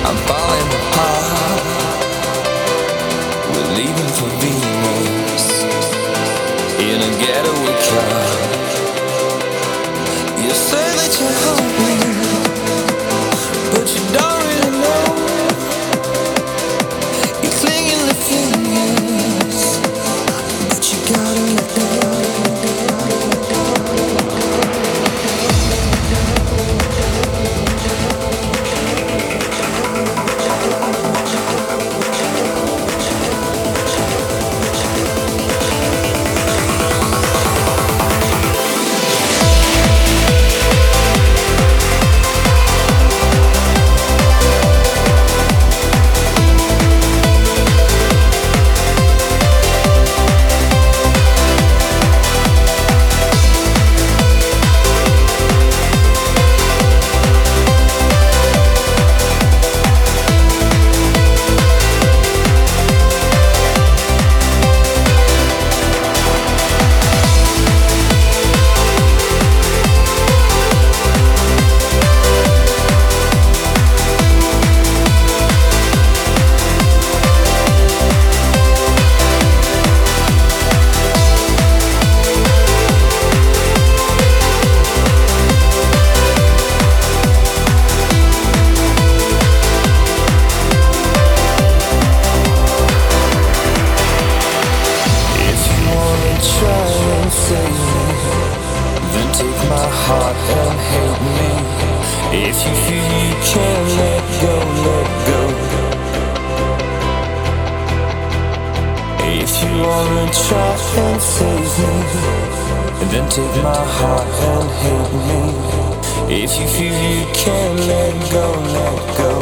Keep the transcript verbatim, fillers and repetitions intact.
I'm falling apart. We're leaving for Venus in a getaway car. You say that you're hoping, but you don't really know. You're clinging to fingers, but you gotta let go. Then take my heart and hate me. If you feel you can't let go, let go. If you wanna try and save me, then take my heart and hate me. If you feel you can't let go, let go.